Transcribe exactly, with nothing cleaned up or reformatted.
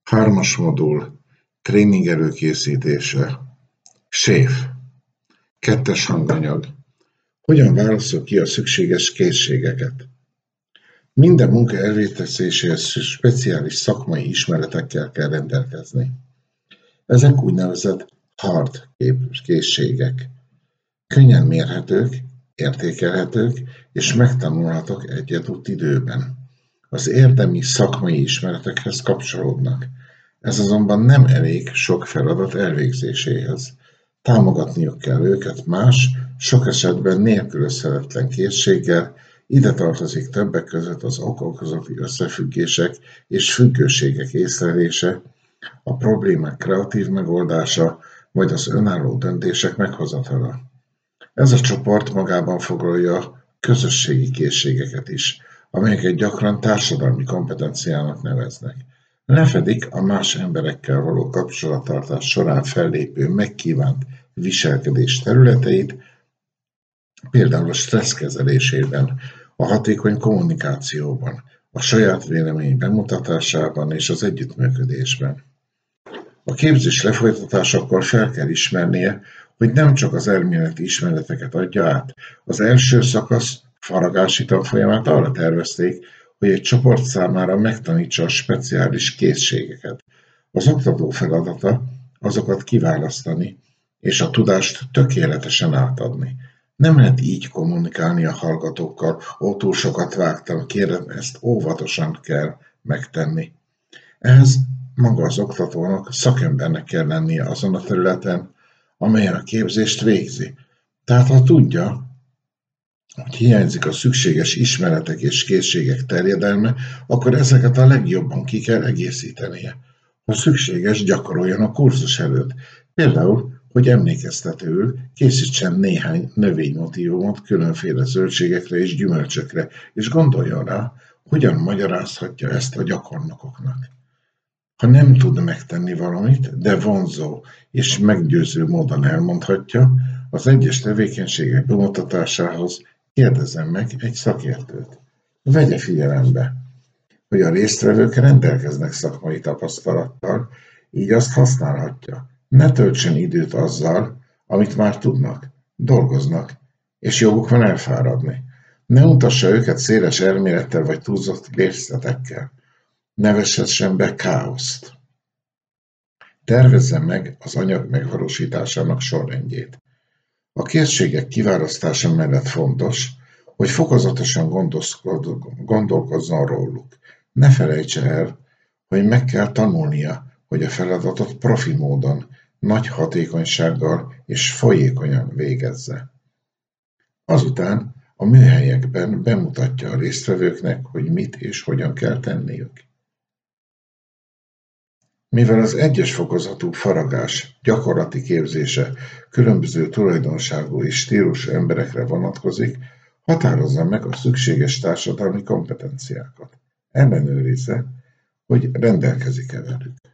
Hármas modul, tréning előkészítése, séf, kettes hanganyag. Hogyan válasszuk ki a szükséges készségeket? Minden munka elvégzéséhez speciális szakmai ismeretekkel kell rendelkezni. Ezek úgynevezett hard készségek. Könnyen mérhetők, értékelhetők és megtanulhatók egy adott időben. Az érdemi szakmai ismeretekhez kapcsolódnak. Ez azonban nem elég sok feladat elvégzéséhez. Támogatniuk kell őket más, sok esetben nélkülözhetetlen készséggel, ide tartozik többek között az ok-okozati összefüggések és függőségek észlelése, a problémák kreatív megoldása, vagy az önálló döntések meghozatala. Ez a csoport magában foglalja közösségi készségeket is, amelyeket gyakran társadalmi kompetenciának neveznek. Lefedik a más emberekkel való kapcsolattartás során fellépő megkívánt viselkedés területeit, például a stressz kezelésében, a hatékony kommunikációban, a saját vélemény bemutatásában és az együttműködésben. A képzés lefolytatásakor fel kell ismernie, hogy nem csak az elméleti ismereteket adja át. Az első szakasz faragási tanfolyamát arra tervezték, hogy egy csoport számára megtanítsa a speciális készségeket. Az oktató feladata azokat kiválasztani, és a tudást tökéletesen átadni. Nem lehet így kommunikálni a hallgatókkal, ó, túl sokat vágtam, kérem, ezt óvatosan kell megtenni. Ehhez maga az oktatónak szakembernek kell lennie azon a területen, amelyen a képzést végzi. Tehát ha tudja, hogy hiányzik a szükséges ismeretek és készségek terjedelme, akkor ezeket a legjobban ki kell egészítenie. Ha szükséges, gyakoroljon a kurzus előtt. Például, hogy emlékeztetőül készítsen néhány növénymotívumot különféle zöldségekre és gyümölcsökre, és gondoljon rá, hogyan magyarázhatja ezt a gyakornokoknak. Ha nem tud megtenni valamit, de vonzó és meggyőző módon elmondhatja, az egyes tevékenységek bemutatásához kérdezzen meg egy szakértőt. Vegye figyelembe, hogy a résztvevők rendelkeznek szakmai tapasztalattal, így azt használhatja. Ne töltsön időt azzal, amit már tudnak, dolgoznak, és joguk van elfáradni. Ne utassa őket széles elmélettel vagy túlzott részletekkel. Ne vesessen be káoszt. Tervezze meg az anyag megvalósításának sorrendjét. A készségek kiválasztása mellett fontos, hogy fokozatosan gondolkozzon róluk. Ne felejtse el, hogy meg kell tanulnia, hogy a feladatot profi módon, nagy hatékonysággal és folyékonyan végezze. Azután a műhelyekben bemutatja a résztvevőknek, hogy mit és hogyan kell tenniük. Mivel az egyes fokozatú faragás gyakorlati képzése különböző tulajdonságú és stílusú emberekre vonatkozik, határozza meg a szükséges társadalmi kompetenciákat. Ellenőrizze, hogy rendelkezik-e velük.